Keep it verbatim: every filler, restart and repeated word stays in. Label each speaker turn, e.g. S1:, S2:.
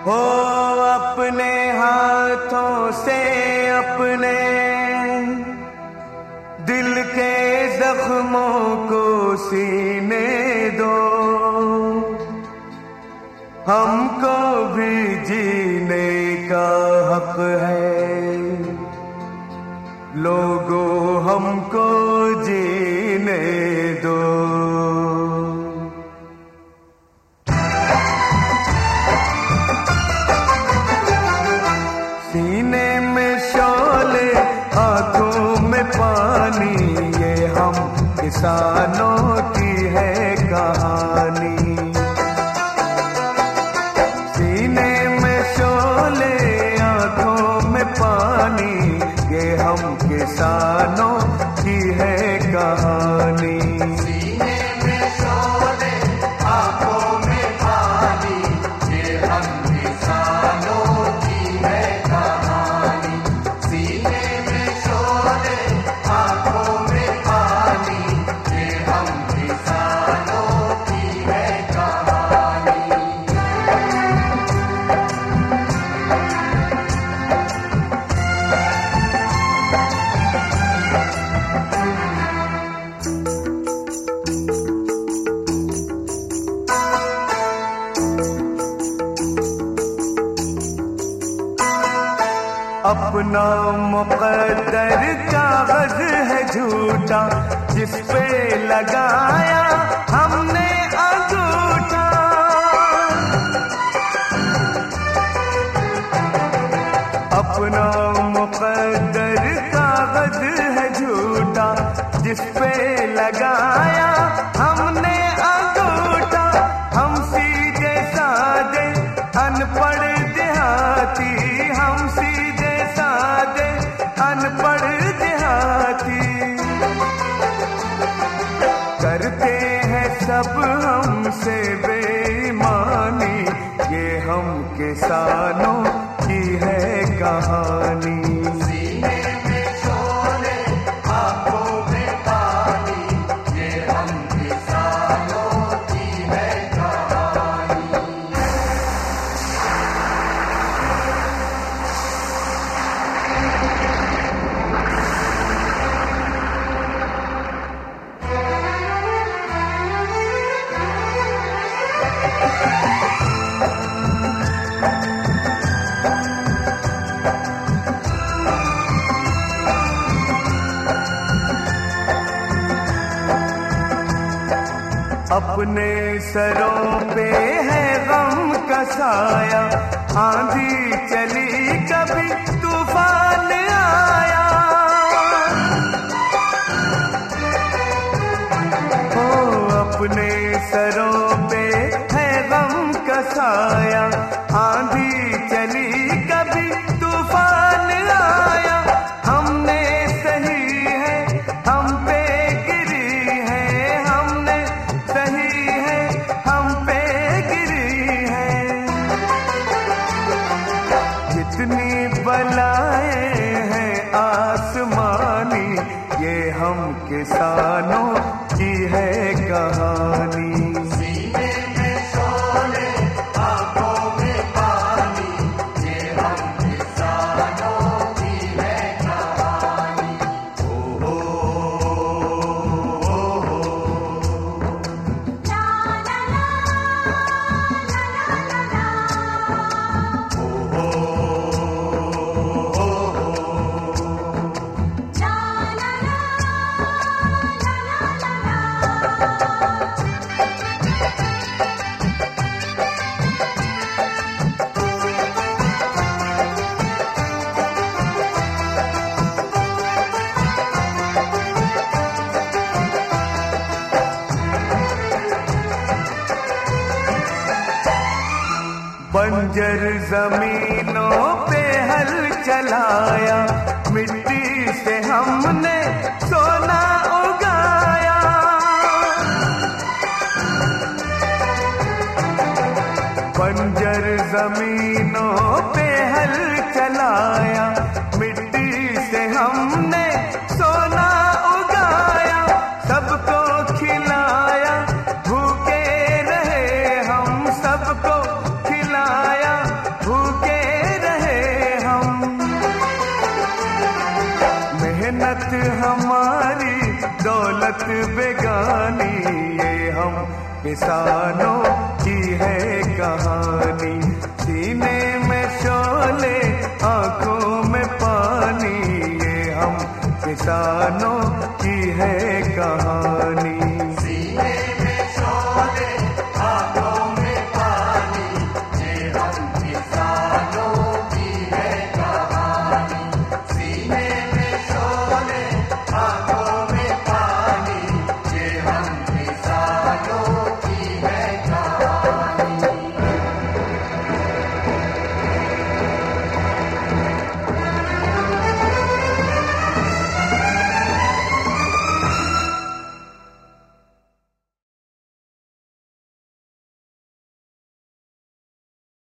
S1: हो अपने हाथों से अपने दिल के जख्मों को सीने दो, हमको भी जीने का हक है, लोगों हमको जीने दो। सीने में शोले आंखों में पानी, ये हम किसानों की है कहानी। सीने में शोले आंखों में पानी, ये हम किसानों की है कहानी।
S2: सीने में शोले आंखों में पानी, ये हम किसानों की है कहानी। सीने में शोले आंखों में पानी, ये हम किसानों की है कहानी।
S1: अपना मुकद्दर कागज है झूठा, जिस पे लगाया हमने अंगूठा। अपना मुकद्दर कागज है झूठा, जिस पे लगाया हमने अंगूठा। हम सीधे साधे अनपढ़ देहाती, हम सीधे साधे अनपढ़ देहाती, करते हैं सब हमसे बेईमानी, ये हम किसानों की है कहानी।
S2: सीने में शोले आंखों में पानी, ये हम किसानों की है कहानी।
S1: अपने सरों पे है गम का साया, आंधी चली कभी तूफान आया। हो अपने सरों पे है गम का साया, आंधी चली कभी तूफान आया। हमने सही है हम पे गिरी है, हमने सही है हम पे गिरी है। जितनी बलाएं हैं आसमानी, ये हम किसानों की है कहानी।
S2: सीने में शोले आंखों में पानी, ये हम किसानों की है कहानी। ओ हो ओ हो
S1: बंजर जमीनों पे हल चलाया, मिट्टी से हमने सोना उगाया। बंजर जमीनों पे हल चलाया, मिट्टी से हमने सोना उगाया। सबको खिलाया, भूखे रहे हम, सबको खिलाया किसानों की है कहानी।